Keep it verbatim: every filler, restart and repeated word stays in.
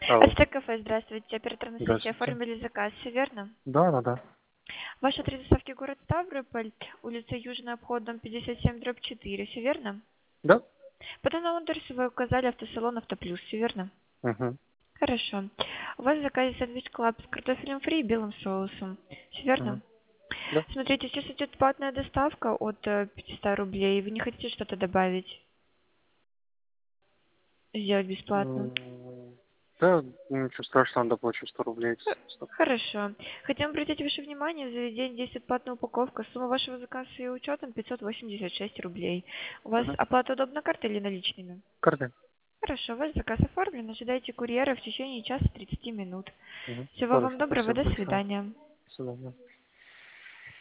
Алло. СТ кафе, здравствуйте. Оператор на связи. Здравствуйте. Оформили заказ, все верно? Да, да, да. Ваш адрес доставки город Ставрополь, улица Южный обход, дом пятьдесят семь, дробь четыре, все верно? Да? По данному адресу вы указали автосалон Автоплюс, все верно? Угу. Хорошо. У вас в заказе сэндвич клаб с картофелем фри и белым соусом, все Угу. верно? Да. Смотрите, сейчас идет платная доставка от э, пятисот рублей. Вы не хотите что-то добавить, сделать бесплатно? М, Да, ничего страшного, доплачу сто рублей. Х- Стоп. Хорошо. Хотим обратить ваше внимание, в заведении действует платная упаковка. Сумма вашего заказа с ее учетом пятьсот восемьдесят шесть рублей. У вас Угу. оплата удобна картой или наличными? Карты. Хорошо, ваш заказ оформлен. Ожидайте курьера в течение часа тридцати минут. Угу. Всего вам Хорошо, доброго, спасибо до большое. свидания. До свидания.